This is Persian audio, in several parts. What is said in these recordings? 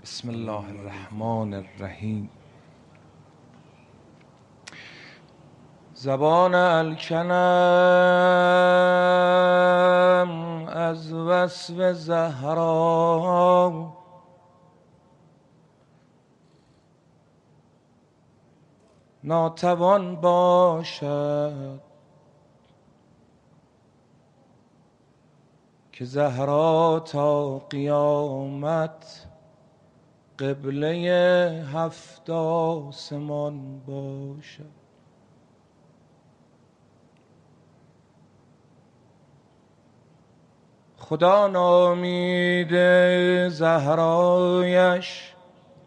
بسم الله الرحمن الرحیم. زبان الکنم از وصف زهرا ناتوان باشد که زهرا تا قیامت قبله 7 آسمان باشد. خدا نامید زهرایش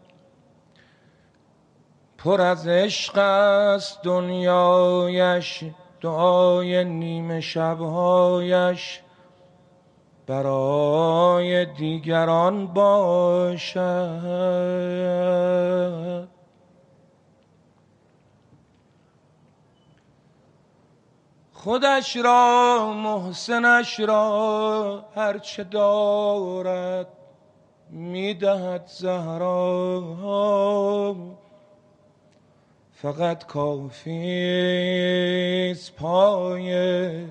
پر از عشق است دنیایش، دعای نیمه شبهایش برای دیگران باشد. خودش را محسنش را هرچه دارد میدهد زهرا، فقط کافیست پای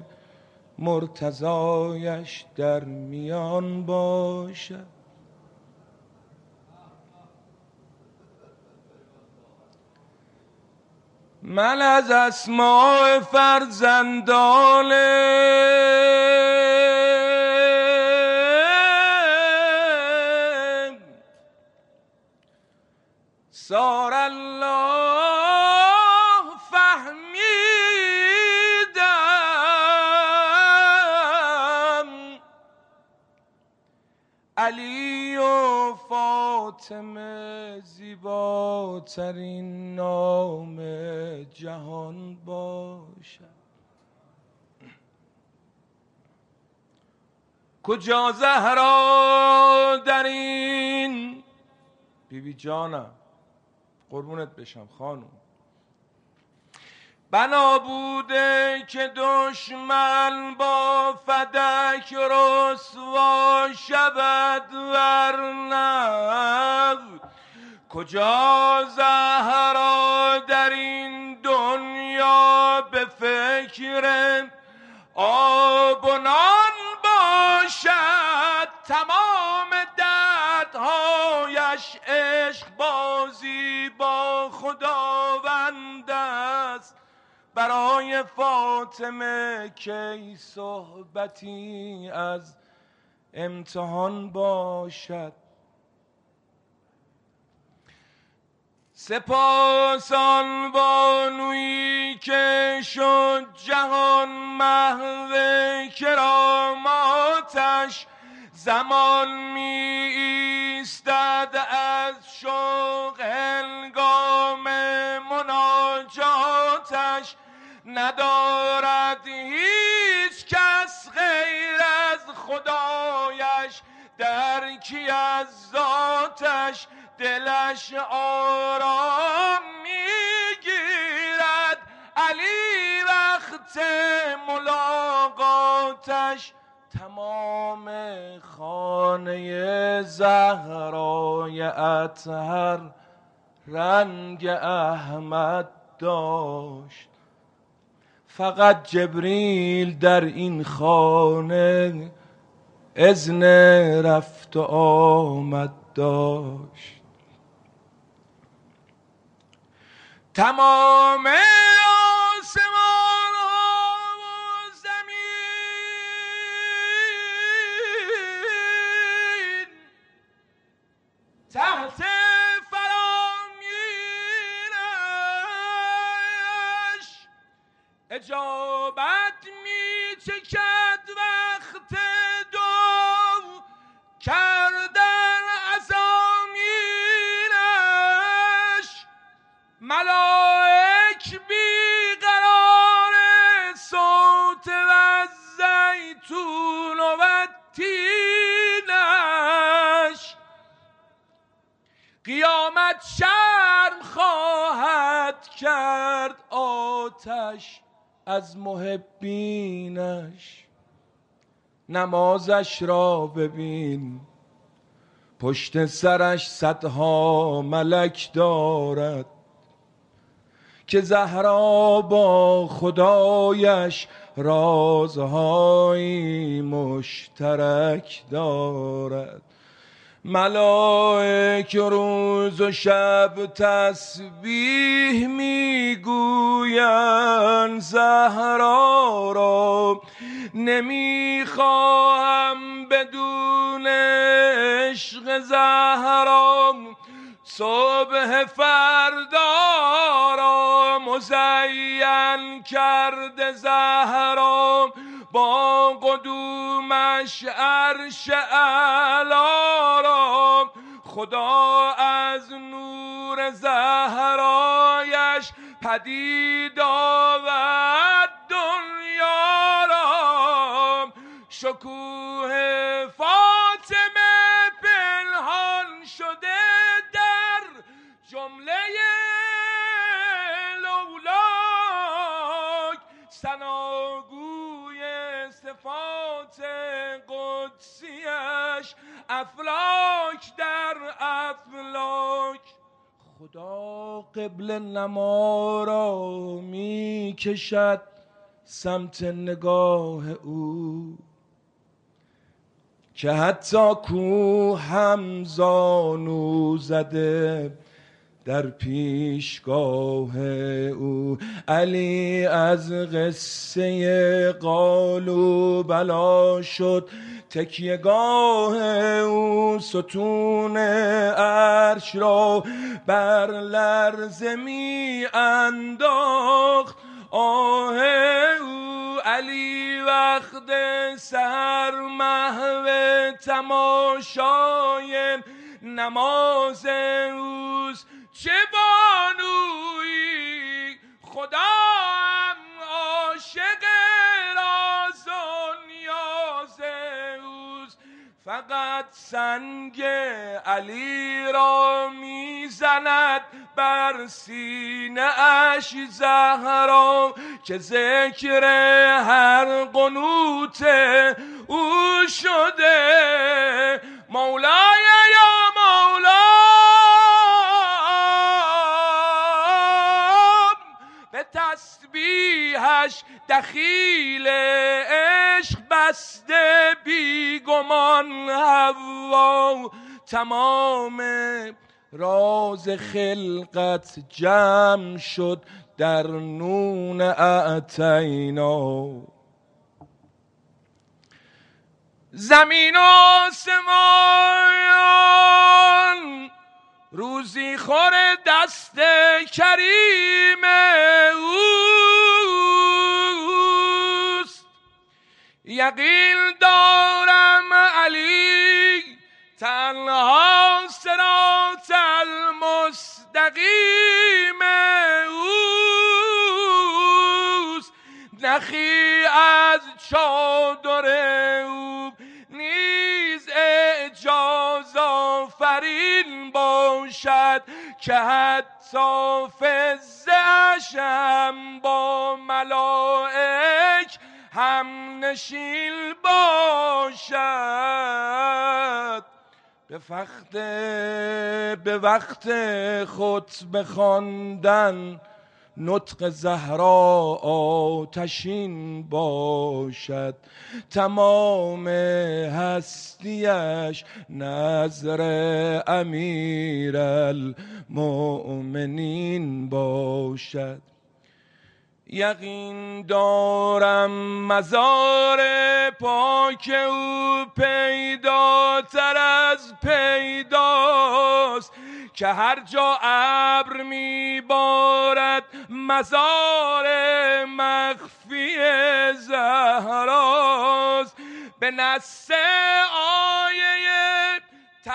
مرتضایش در میان باشد. من از اسماء فرزندان سار الله فهمیدم، علی و فاطمه زیباترین نام جهان باشد. کجا زهرا در این بیبی جانم، قربونت بشم خانم، بنا بوده که دشمن با فدک رسوا شود ورنه. کجا زهرا در این دنیا به فکر آب و نان باشد، تمام دردهایش عشق بازی با خداوند است. برای فاطمه کی صحبتی از امتحان باشد. سپاس آن بانویی که شد جهان محو کراماتش، زمان می ایستد از شوق هنگام مناجاتش. ندارد هیچ کس غیر از خدایش درکی از ذاتش، دلش آرام میگیرد علی وقت ملاقاتش. تمام خانه زهرای اطهر رنگ احمد داشت، فقط جبریل در این خانه اذن رفت و آمد داشت. تمام آسمان ها و زمین تحت فرامینش اجابت می چکد وقت دو کردن ازامینش. ملائک بیقرار صوت و زیتون و تینش. قیامت شرم خواهد کرد آتش از محبینش. نمازش را ببین پشت سرش صدها ملک دارد، که زهرا با خدایش رازهایی مشترک دارد. ملائک روز و شب تسبیح میگویند زهرا را، نمیخواهم بدون عشق زهرا صبح فردا را مزین کرده زهرا، با قدومش عرش اعلی را. خدا از نور زهرایش پدید آورد دنیا را، شکوه فاطمه پنهان شده در جمله لولاک، ثناگوی صفات قدسیش افلاک در افلاک. خدا قبله نما را می کشد سمت نگاه او، که حتی کوه هم زانو زده در پیشگاه او. علی از قصه قالوا بلا شد تکیهگاه او، ستون عرش را بر لرزه می انداخت آه او. علی وقت سحر محو تماشای نماز اوست، چه بانویی خدام عاشق راز و نیاز اوست. فقط سنگ علی را میزند بر سینه اش زهرا، که ذکر هر قنوت او شده مولای یا مولا. به تسبیحش دخیل عشق بسته بیگمان حوا، تمام راز خلقت جمع شد در نون اعطینا. زمین و آسمان روزی خور دست کریم اوست، یقین دارم علی تنها صراط المستقیم اوست. نخی از چادر او نیز اعجاز آفرین باشد، که حتی فضه‌اش هم با ملائک هم نشین باشد. به وقت خطبه خواندن نطق زهرا آتشین باشد، تمام هستیش نظر امیر المؤمنین باشد. یقین دارم مزار پاک او پیداتر از پیداست، که هر جا ابر میبارد مزار مخفی زهراست. به نص آیه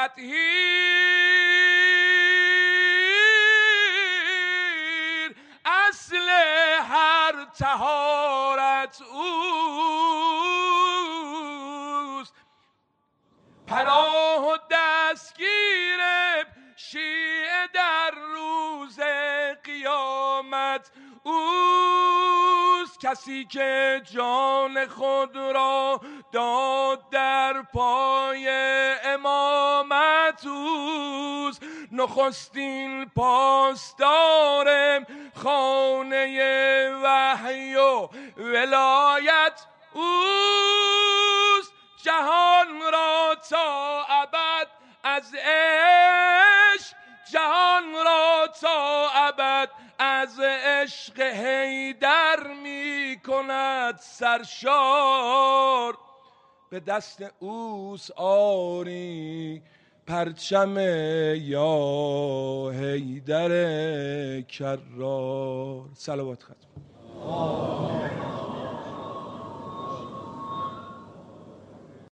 تطهیر اصل هر طهارت اوست. پناه و دستگیر شیعه در روز قیامت اوست، کسی که جان خود را داد در پای امامت اوست، نخستین پاسدارم خانه وحی و ولایت اوست. جهان را تا ابد از عشق، جهان را تا ابد از عشق حیدر می کند سرشار. به دست اوست آری پرچم یا حیدر کرار. صلوات ختم.